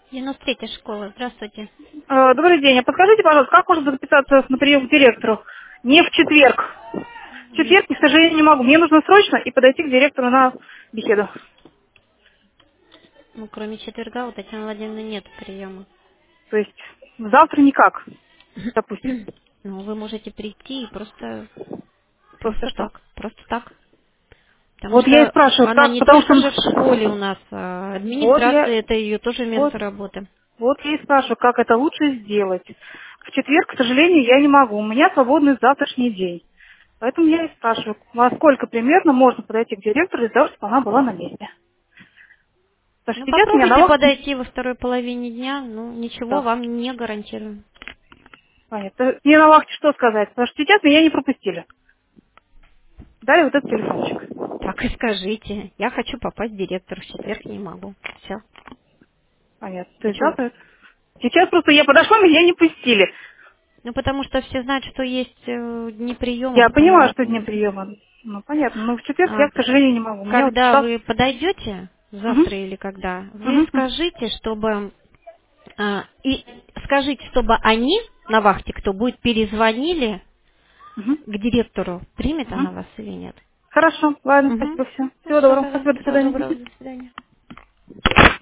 93-я школа. Здравствуйте. Добрый день. А подскажите, пожалуйста, как можно записаться на прием к директору? Не в четверг. В четверг, к сожалению, не могу. Мне нужно срочно и подойти к директору на беседу. Ну, кроме четверга у Татьяны Владимировны нет приема. То есть завтра никак, допустим. Ну, вы можете прийти и Просто что? просто так. Потому Вот я и что спрашиваю, она как, не потому что... только же в школе у нас, а Вот я, администрация это ее тоже вот, место работы. вот я и спрашиваю, как это лучше сделать. В четверг, к сожалению, я не могу. У меня свободный завтрашний день. Поэтому я и спрашиваю, во сколько примерно можно подойти к директору из-за того, чтобы она была на месте. Потому Ну, что сейчас меня на попробуйте вахте... подойти во второй половине дня, ну, ничего Да. вам не гарантирую. Понятно. Мне на вахте что сказать? Потому что сейчас меня не пропустили. Дали вот этот телефончик. Так и скажите. Я хочу попасть к директору, в четверг не могу. Все. Понятно. То А есть чё? завтра... Сейчас просто я подошла, меня не пустили. Ну, потому что все знают, что есть дни приема, Я потому понимаю, что дни приема. Ну, понятно. Но в четверг а, я, к сожалению, не могу. У меня вот когда часов... вы подойдете, Угу. завтра или когда, вы Угу. скажите, чтобы и скажите, чтобы они на вахте, кто будет, перезвонили Угу. к директору, примет Угу. она вас или нет. Хорошо. Ладно, Угу. спасибо. Все. Ну Всего все доброго. тогда. Спасибо, до Всего свидания. доброго, до свидания.